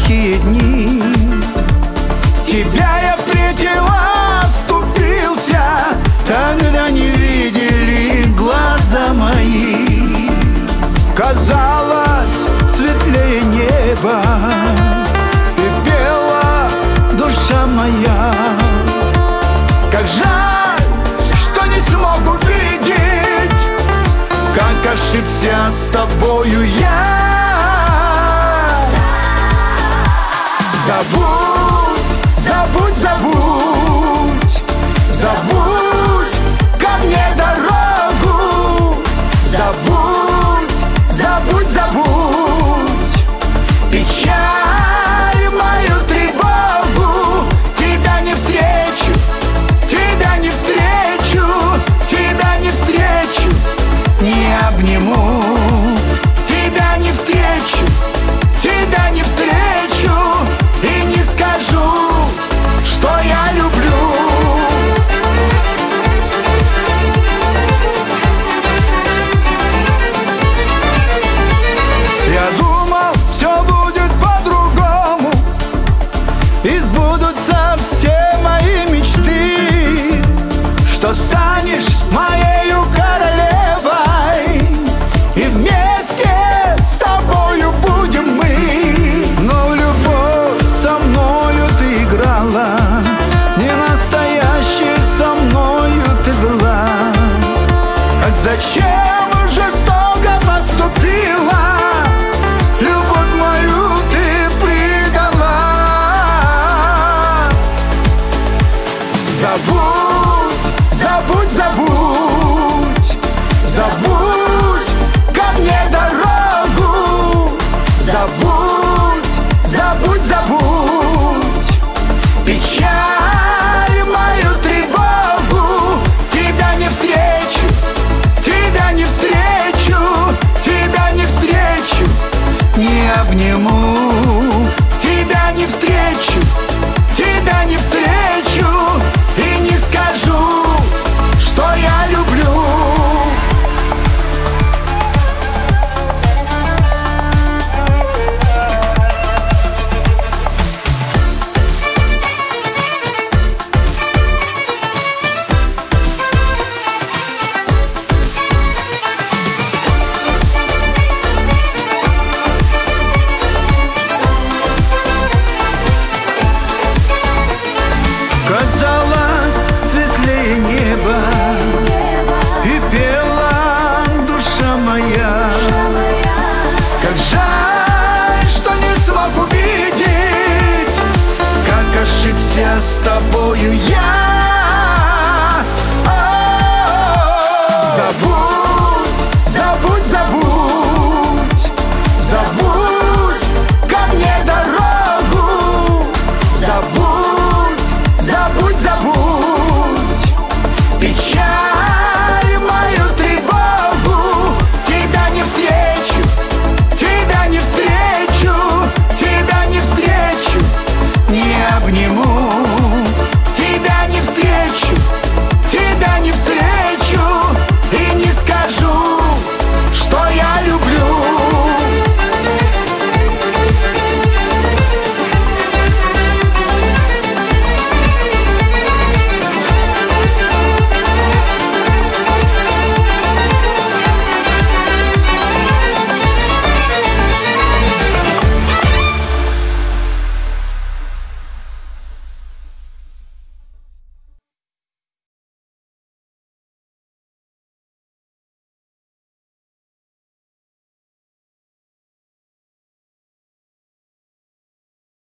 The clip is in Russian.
плохие дни. Тебя я встретил, оступился, тогда не видели глаза мои. Казалось, светлее неба, и пела душа моя. Как жаль, что не смог увидеть, как ошибся с тобою я. Забудь, забудь, забудь, забудь ко мне дорогу. Забудь, забудь, забудь печаль, мою тревогу. Тебя не встречу, тебя не встречу, тебя не встречу, не обниму. Тебя не встречу, тебя не встречу и не скажу, что я люблю. Я думал, все будет по-другому, и сбудутся все мои мечты, что станешь моею королевой, и вместе с тобою будем мы. Но в любовь со мною ты играла, не настоящей со мною ты была. Так зачем жестоко поступила? Любовь мою ты предала. Забудь, забудь, забудь, забудь ко мне дорогу. Забудь, забудь, забудь печаль, мою тревогу. Тебя не встречу, тебя не встречу, тебя не встречу, не обниму. Тебя не встречу, тебя не встречу и не скажу, что я люблю. Казалось, светлее неба, и пела душа моя. Как жаль, что не смог увидеть, как ошибся с тобою я.